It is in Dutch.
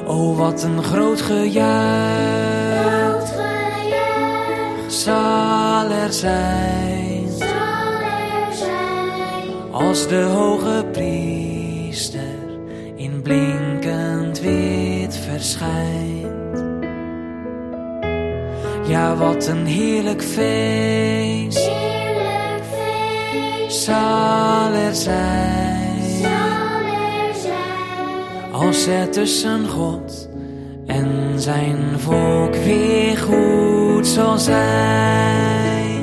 O, wat een groot gejuich zal er zijn, als de hoge priester in blinkend wit verschijnt. Ja, wat een heerlijk feest zal er zijn, als er tussen God en zijn volk weer goed zal zijn.